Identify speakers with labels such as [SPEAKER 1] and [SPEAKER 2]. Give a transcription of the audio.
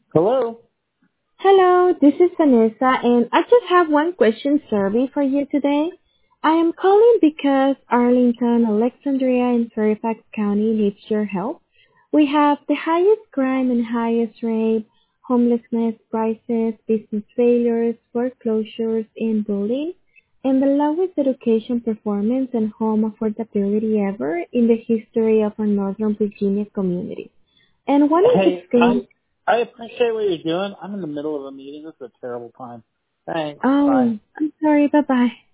[SPEAKER 1] Hello.
[SPEAKER 2] Hello, this is Vanessa, and I just have one question survey for you today. I am calling because Arlington, Alexandria, and Fairfax County needs your help. We have the highest crime and highest rate, homelessness prices, business failures, foreclosures, and bullying, and the lowest education performance and home affordability ever in the history of our Northern Virginia community. And wanting to
[SPEAKER 1] Hey,
[SPEAKER 2] say,
[SPEAKER 1] I appreciate what you're doing. I'm in the middle of a meeting. This is a terrible time. Thanks. Bye.
[SPEAKER 2] oh, I'm sorry, bye bye.